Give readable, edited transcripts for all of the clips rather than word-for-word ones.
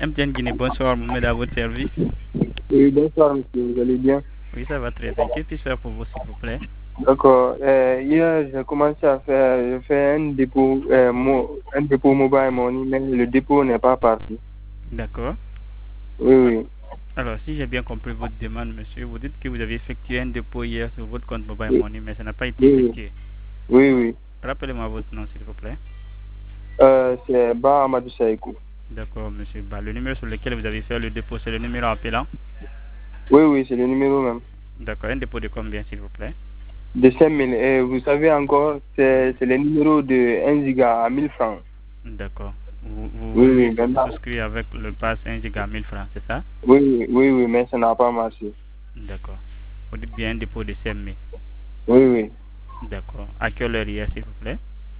MTN Guinée, bonsoir, Mohamed à votre service. Oui, bonsoir monsieur, vous allez bien? Oui, ça va très bien. Que puis-je faire pour vous, s'il vous plaît? D'accord. Hier, j'ai commencé à faire un dépôt mobile money, mais le dépôt n'est pas parti. D'accord. Oui, oui. Alors, si j'ai bien compris votre demande, monsieur, vous dites que vous avez effectué un dépôt hier sur votre compte Mobile Oui, Money, mais ça n'a pas été oui, effectué. oui, oui. Rappelez-moi votre nom, s'il vous plaît. C'est Ba Amadou Saïkou. D'accord, monsieur. Bah, le numéro sur lequel vous avez fait le dépôt, c'est le numéro appelant. Oui, oui, c'est le numéro même. D'accord. Un dépôt de combien, s'il vous plaît? De 5 000. Et vous savez encore, Oui. c'est le numéro de 1 giga à 1000 francs. D'accord. Vous Oui, voulez oui, maintenant. souscrire avec le pass 1 giga à 1000 francs, c'est ça? Oui, oui, oui, oui, mais ça n'a pas marché. D'accord. Vous dites bien un dépôt de 5 000. Oui, oui. D'accord. À quelle heure hier, s'il vous plaît?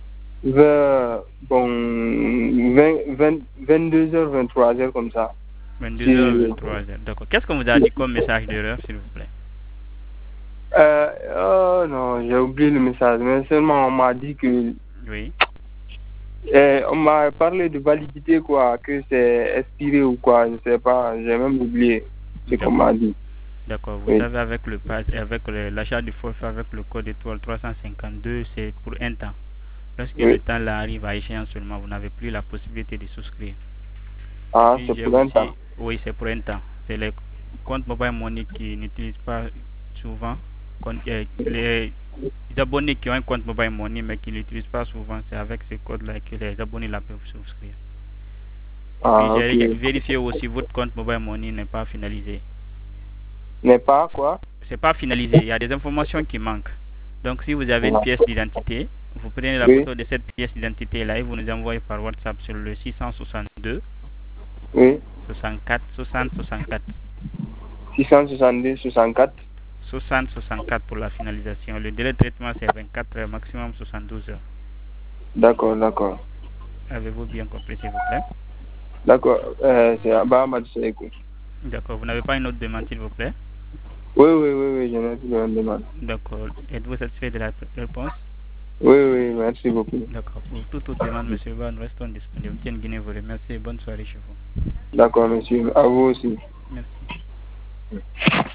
Bon, 22h, 23h comme ça. 22h, C'est 23h. D'accord. Qu'est-ce qu'on vous a dit comme message d'erreur, s'il vous plaît? Oh non, j'ai oublié le message, mais seulement on m'a dit que. Oui. On m'a parlé de validité, quoi, que c'est expiré ou quoi, je sais pas, j'ai même oublié ce qu'on D'accord. m'a dit. D'accord. Vous Oui, savez, avec le pass et avec l'achat du forfait avec le code étoile 352, c'est pour un temps. Lorsque le oui. temps là arrive à échéance seulement, vous n'avez plus la possibilité de souscrire. Ah, Puis c'est j'ai pour un temps. aussi, oui, c'est pour un temps. C'est les comptes mobile money qui n'utilisent pas souvent. Les abonnés qui ont un compte mobile money mais qui ne l'utilisent pas souvent, c'est avec ces codes-là que les abonnés là peuvent souscrire. Puis Ah, ok. j'ai vérifié aussi votre compte mobile money n'est pas finalisé. N'est pas quoi? C'est pas finalisé, il y a des informations qui manquent. Donc si vous avez une Ah, pièce d'identité, vous prenez la oui, photo de cette pièce d'identité là et vous nous envoyez par WhatsApp sur le 662 oui. 64 60 64. 662, 64. 60 64 pour la finalisation. Le délai de traitement c'est 24 heures, maximum 72 heures. D'accord, d'accord. Avez-vous bien compris s'il vous plaît? D'accord, c'est Abba Amadou Sekou. D'accord, vous n'avez pas une autre demande s'il vous plaît? Oui, oui, oui, oui, je n'ai plus de demande. D'accord, êtes-vous satisfait de la réponse? Oui, oui, merci beaucoup. D'accord, pour toute autre demande, monsieur Van, nous restons disponibles. Tiens Guinée vous remercie et bonne soirée chez vous. D'accord, monsieur. À vous aussi. Merci.